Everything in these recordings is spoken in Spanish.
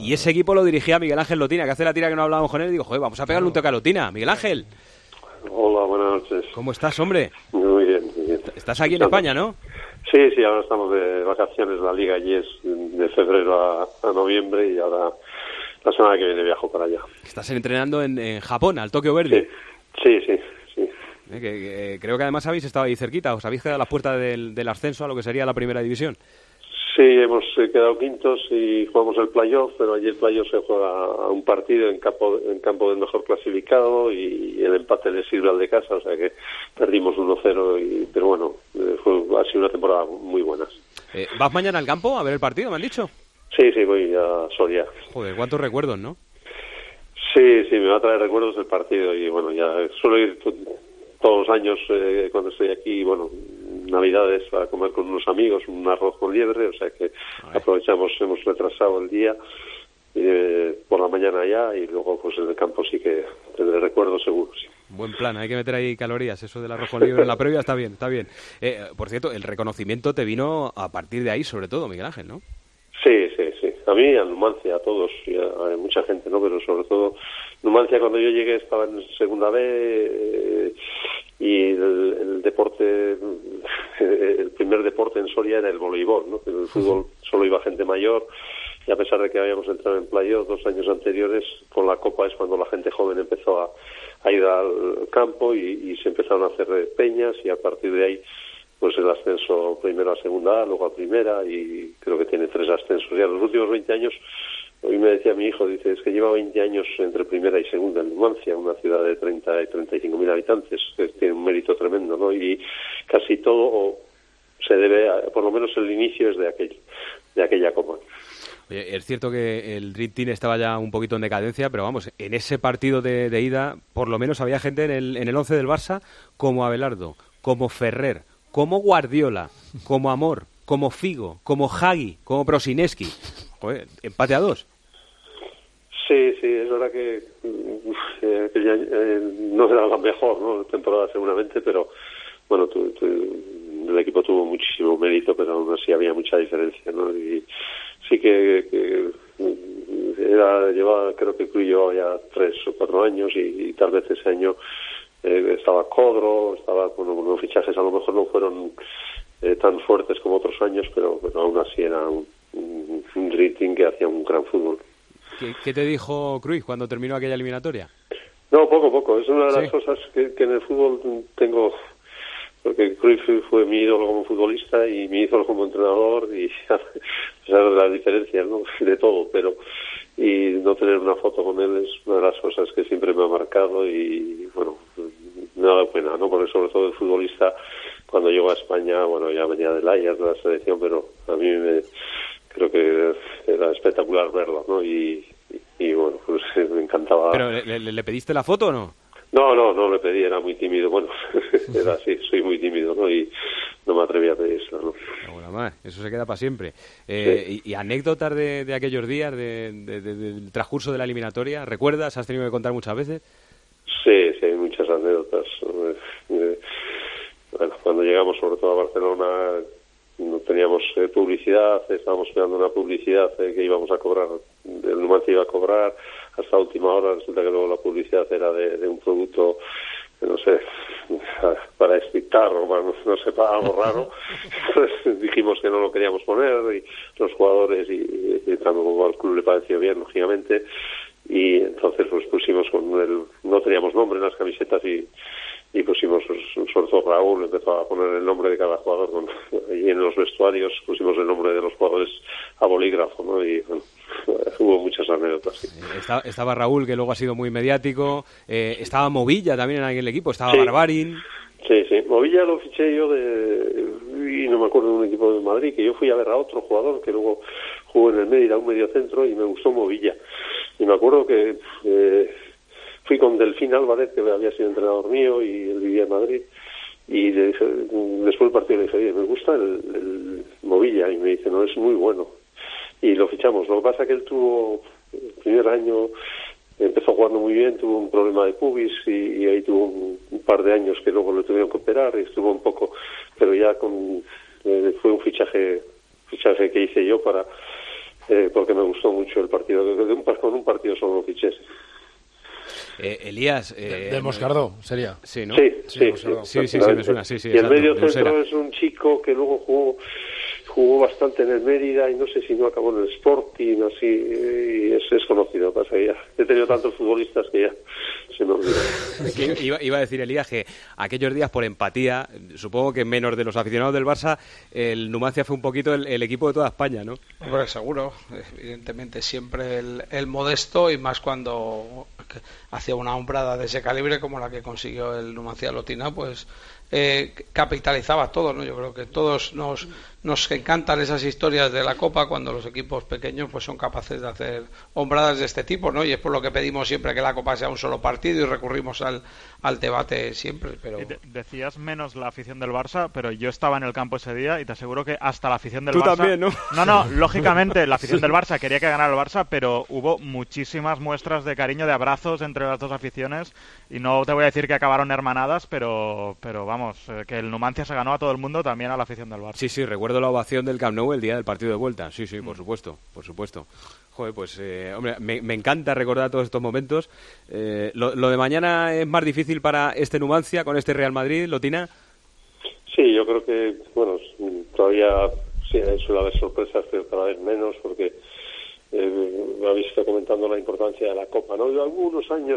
Y ese equipo lo dirigía Miguel Ángel Lotina, que hace la tira que no hablábamos con él, y digo, joder, vamos a pegarle un toque a Lotina. Miguel Ángel. Hola, buenas noches. ¿Cómo estás, hombre? Muy bien, muy bien. Estás aquí en España, ¿no? Sí, ahora estamos de vacaciones, la liga allí es de febrero a noviembre y ahora la semana que viene viajo para allá. Estás entrenando en Japón, al Tokio Verde. Sí. Creo que además habéis estado ahí cerquita, os habéis quedado a las puertas del ascenso a lo que sería la primera división. Sí, hemos quedado quintos y jugamos el playoff, pero allí el playoff se juega a un partido en campo del mejor clasificado y el empate le sirve al de casa, o sea que perdimos 1-0, pero bueno, ha sido una temporada muy buena. ¿Vas mañana al campo a ver el partido, me han dicho? Sí, voy a Soria. Joder, cuántos recuerdos, ¿no? Sí, me va a traer recuerdos del partido y bueno, ya suelo ir todos los años cuando estoy aquí, bueno, Navidades para comer con unos amigos, un arroz con liebre, o sea que aprovechamos, hemos retrasado el día por la mañana ya y luego pues en el campo sí que tendré recuerdos seguros. Sí. Buen plan, hay que meter ahí calorías, eso del arroz con liebre en la previa está bien. Por cierto, el reconocimiento te vino a partir de ahí sobre todo, Miguel Ángel, ¿no? Sí. A mí, a Numancia, a todos, y a mucha gente, ¿no? Pero sobre todo, Numancia cuando yo llegué estaba en segunda B y el deporte, el primer deporte en Soria era el voleibol, ¿no? En el fútbol solo iba gente mayor y a pesar de que habíamos entrado en playoff 2 años anteriores, con la Copa es cuando la gente joven empezó a ir al campo y se empezaron a hacer peñas y a partir de ahí pues el ascenso primero a segunda A, luego a primera y creo que tiene 3 ascensos. Ya en los últimos 20 años, hoy me decía mi hijo, dice, es que lleva 20 años entre primera y segunda en Numancia, una ciudad de 30 y 35.000 habitantes, que tiene un mérito tremendo, ¿no? Y casi todo se debe, por lo menos el inicio es de aquella Copa. Oye, es cierto que el Dream Team estaba ya un poquito en decadencia, pero vamos, en ese partido de ida, por lo menos había gente en el 11 del Barça como Abelardo, como Ferrer, como Guardiola, como Amor, como Figo, como Hagi, como Prosineski. Joder, empate a 2. Sí, es verdad que ya, no era la mejor, ¿no? Temporada seguramente, pero bueno, el equipo tuvo muchísimo mérito, pero aún así había mucha diferencia, ¿no? Y sí que creo que Cruz llevaba ya 3 o 4 años y tal vez ese año estaba Codro, los fichajes a lo mejor no fueron tan fuertes como otros años, pero aún así era un rating que hacía un gran fútbol. ¿Qué te dijo Cruyff cuando terminó aquella eliminatoria? No, poco. Es una de las cosas que en el fútbol tengo, porque Cruyff fue mi ídolo como futbolista y mi ídolo como entrenador y a pesar de las diferencias, ¿no? De todo, y no tener una foto con él es una de las cosas que siempre me ha marcado y bueno, me da pena, ¿no? Porque sobre todo el futbolista cuando llegó a España, bueno, ya venía del Ajax, de la selección, pero a mí creo que era espectacular verlo, ¿no? Y bueno, pues me encantaba. ¿Pero le pediste la foto o no? No le pedí, era muy tímido. Bueno, era así, soy muy tímido, ¿no? Y no me atreví a pedírselo, ¿no? Bueno, más, eso se queda para siempre. Sí. ¿Y anécdotas de aquellos días, del transcurso de la eliminatoria? ¿Recuerdas? ¿Has tenido que contar muchas veces? Sí, hay muchas anécdotas. Bueno, cuando llegamos sobre todo a Barcelona no teníamos publicidad, estábamos esperando una publicidad que íbamos a cobrar, el Numancia iba a cobrar hasta última hora, resulta que luego la publicidad era de un producto, no sé, para excitar o para, no sé, para algo raro. Entonces dijimos que no lo queríamos poner y los jugadores y tampoco al club le pareció bien, lógicamente, y entonces pues pusimos no teníamos nombre en las camisetas y pusimos, sobre todo Raúl empezó a poner el nombre de cada jugador y en los vestuarios pusimos el nombre de los jugadores a bolígrafo, ¿no? Y bueno, hubo muchas anécdotas. Sí. Estaba Raúl, que luego ha sido muy mediático, estaba Movilla también en aquel equipo, estaba sí. Barbarin. Sí, Movilla lo fiché yo y no me acuerdo de un equipo de Madrid, que yo fui a ver a otro jugador que luego jugó en el Mérida, un mediocentro, y me gustó Movilla. Y me acuerdo que fui con Delfín Álvarez, que había sido entrenador mío y él vivía en Madrid, y le dije, después del partido le dije, oye, me gusta el Movilla, y me dice, no, es muy bueno. Y lo fichamos. Lo que pasa es que él tuvo, el primer año, empezó jugando muy bien, tuvo un problema de pubis y ahí tuvo un par de años que luego le tuvieron que operar y estuvo un poco, pero ya fue un fichaje que hice yo para porque me gustó mucho el partido. Con un partido solo lo fiché. Elías... de Moscardó, sería. Sí, ¿no? Sí, me suena. Sí, y el medio centro es un chico que luego jugó bastante en el Mérida y no sé si no acabó en el Sporting, así, y es conocido. Pasa que ya he tenido tantos futbolistas que ya se me olvidó. Iba a decir, Elías, que aquellos días por empatía, supongo que menos de los aficionados del Barça, el Numancia fue un poquito el equipo de toda España, ¿no? Pues seguro, evidentemente siempre el modesto, y más cuando hacía una hombrada de ese calibre como la que consiguió el Numancia Lotina, pues capitalizaba todo, ¿no? Yo creo que todos nos encantan esas historias de la Copa cuando los equipos pequeños pues son capaces de hacer hombradas de este tipo, ¿no? Y es por lo que pedimos siempre que la Copa sea un solo partido y recurrimos al debate siempre. Pero decías menos la afición del Barça, pero yo estaba en el campo ese día y te aseguro que hasta la afición del Barça... Tú también, ¿no? No, lógicamente la afición del Barça quería que ganara el Barça, pero hubo muchísimas muestras de cariño, de abrazos entre las dos aficiones, y no te voy a decir que acabaron hermanadas, pero vamos, que el Numancia se ganó a todo el mundo, también a la afición del Barça. Sí, recuerdo la ovación del Camp Nou el día del partido de vuelta. Sí, por supuesto. Joder, pues, hombre, me encanta recordar todos estos momentos. ¿Lo de mañana es más difícil para este Numancia con este Real Madrid, Lotina? Sí, yo creo que, bueno, todavía sí, suele haber sorpresas, pero cada vez menos, porque habéis estado comentando la importancia de la Copa, ¿no? Yo algunos años...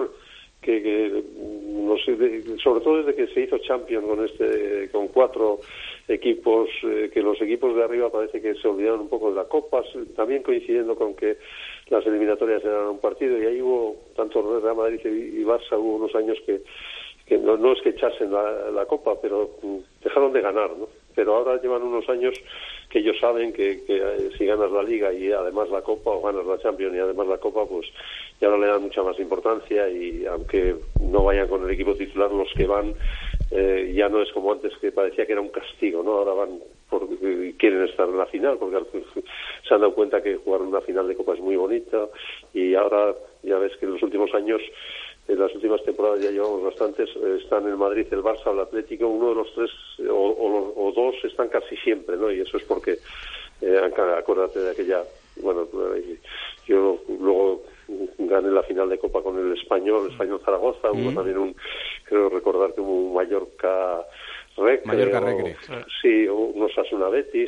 que no sé, sobre todo desde que se hizo Champions con 4 equipos, que los equipos de arriba parece que se olvidaron un poco de la Copa, también coincidiendo con que las eliminatorias eran un partido, y ahí hubo, tanto Real Madrid y Barça, hubo unos años que no es que echasen la Copa, pero dejaron de ganar, ¿no? Pero ahora llevan unos años que ellos saben que si ganas la Liga y además la Copa, o ganas la Champions y además la Copa, pues ya ahora le dan mucha más importancia, y aunque no vayan con el equipo titular, los que van ya no es como antes, que parecía que era un castigo, ¿no? Ahora van porque quieren estar en la final, porque se han dado cuenta que jugar una final de Copa es muy bonita, y ahora ya ves que en los últimos años, en las últimas temporadas ya llevamos bastantes, están el Madrid, el Barça, el Atlético, uno de los tres o dos están casi siempre, ¿no? Y eso es porque, acuérdate de aquella, bueno, yo luego gané la final de Copa con el Español Zaragoza, hubo también creo recordar que hubo un Mallorca Recre. Sí, unos Osasuna Betis,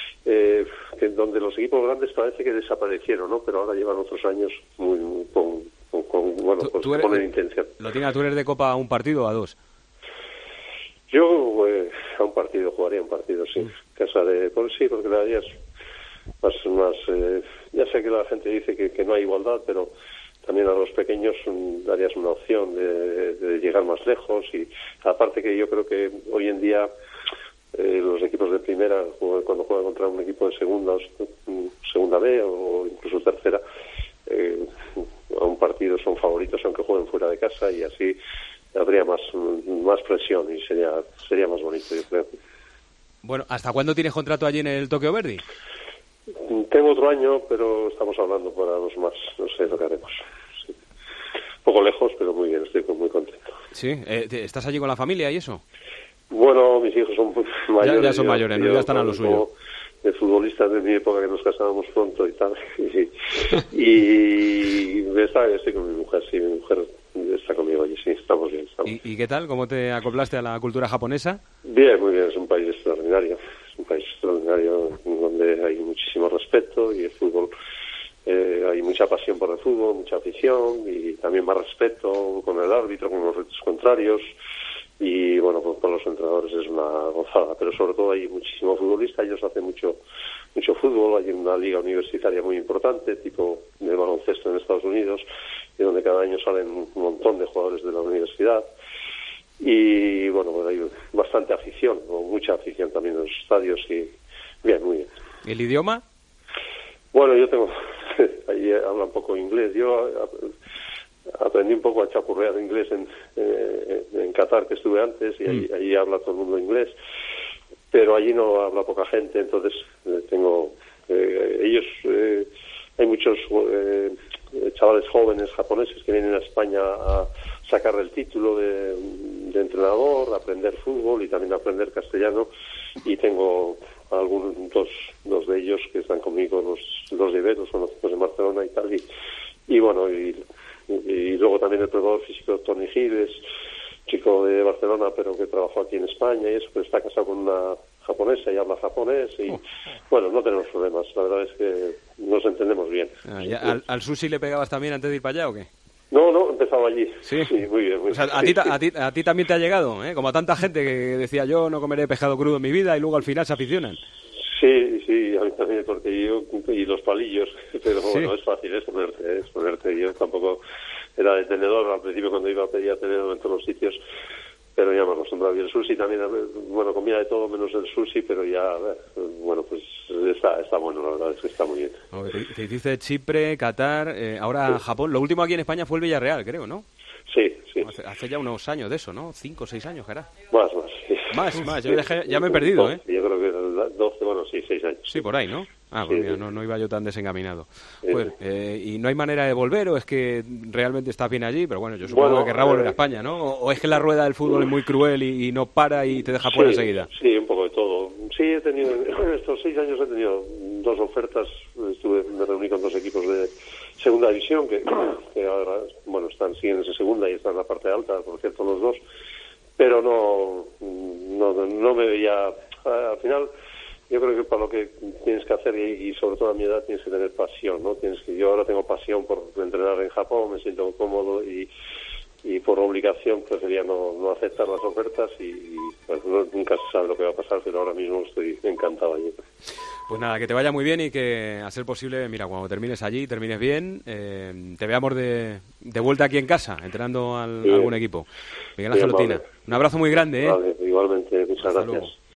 donde los equipos grandes parece que desaparecieron, ¿no? Pero ahora llevan otros años con intención. Lotina, ¿tú eres de Copa a un partido o a dos? Yo a un partido, jugaría un partido, sí. Sí, porque la verdad es más ya sé que la gente dice que no hay igualdad, pero también a los pequeños darías una opción de llegar más lejos, y aparte que yo creo que hoy en día los equipos de primera, cuando juegan contra un equipo de segunda B o incluso tercera, a un partido son favoritos aunque jueguen fuera de casa, y así habría más presión y sería más bonito, yo creo. Bueno, ¿hasta cuándo tienes contrato allí en el Tokyo Verdy? Tengo otro año, pero estamos hablando para 2 más, no sé lo que haremos. Sí. Un poco lejos, pero muy bien, estoy muy contento. ¿Sí? ¿Estás allí con la familia y eso? Bueno, mis hijos son mayores. Ya son mayores, ¿no? Ya están a lo suyo. De futbolistas de mi época, que nos casábamos pronto y tal. y estoy con mi mujer, sí, mi mujer está conmigo allí, sí, estamos bien. ¿Y qué tal? ¿Cómo te acoplaste a la cultura japonesa? Bien, muy bien, es un país extraordinario. Donde hay muchísimo respeto, y el fútbol, hay mucha pasión por el fútbol, mucha afición, y también más respeto con el árbitro, con los retos contrarios, y bueno, pues con los entrenadores es una gozada, pero sobre todo hay muchísimo futbolista, ellos hacen mucho fútbol, hay una liga universitaria muy importante, tipo de baloncesto en Estados Unidos, y donde cada año salen un montón de jugadores de la universidad. Y bueno, pues hay bastante afición, o mucha afición también en los estadios, y bien, muy bien. ¿El idioma? Bueno, yo tengo, ahí habla un poco inglés, yo aprendí un poco a chapurrear inglés en Qatar, que estuve antes, y ahí habla todo el mundo inglés, pero allí no habla poca gente, entonces hay muchos chavales jóvenes japoneses que vienen a España a sacar el título de entrenador, aprender fútbol y también aprender castellano, y tengo algunos, dos de ellos que están conmigo, los llevé, los conocemos en Barcelona y tal, y bueno, y luego también el preparador físico Tony Giles, chico de Barcelona pero que trabajó aquí en España y eso, pues está casado con una japonesa y habla japonés y bueno, no tenemos problemas, la verdad es que nos entendemos bien. ¿Al sushi le pegabas también antes de ir para allá o qué? No, empezaba allí. Sí, muy bien. O sea, a ti también te ha llegado, ¿eh? Como a tanta gente que decía yo no comeré pescado crudo en mi vida y luego al final se aficionan. Sí, a mí también el tortillillo y los palillos, pero bueno, es fácil, es ponerte. Yo tampoco era de tenedor al principio cuando iba a pedir a tenedor en todos los sitios, pero ya me acostumbraba. Y el sushi también, bueno, comía de todo menos el sushi, pero ya, bueno, pues está bueno, la verdad es que está muy bien. Te hiciste Chipre, Qatar, ahora Japón. Lo último aquí en España fue el Villarreal, creo, ¿no? Sí. Hace ya unos años de eso, ¿no? 5 o 6 años, cara. Más. Sí. Más. Ya me he perdido, ¿eh? Yo creo que 12, bueno, sí, 6 años. Sí, por ahí, ¿no? Ah, pues mira, no iba yo tan desencaminado. Sí. Pues, ¿y no hay manera de volver o es que realmente estás bien allí? Pero bueno, yo supongo que querrá volver a España, ¿no? ¿O es que la rueda del fútbol es muy cruel y no para y te deja fuera enseguida? Sí, un poco de todo. Sí, en estos 6 años he tenido 2 ofertas. Me reuní con 2 equipos de segunda división que ahora, bueno, siguen en segunda y están en la parte alta, por cierto, los 2. Pero no me veía. Al final, yo creo que para lo que tienes que hacer y sobre todo a mi edad tienes que tener pasión, ¿no? Yo ahora tengo pasión por entrenar en Japón, me siento cómodo y por obligación prefería no aceptar las ofertas y bueno, nunca se sabe lo que va a pasar, pero ahora mismo estoy encantado allí. Pues nada, que te vaya muy bien y que a ser posible, mira, cuando termines allí, termines bien, te veamos de vuelta aquí en casa, entrenando a algún equipo. Miguel Ángel Otina, un abrazo muy grande, ¿eh? Vale, igualmente, muchas Hasta gracias. Luego.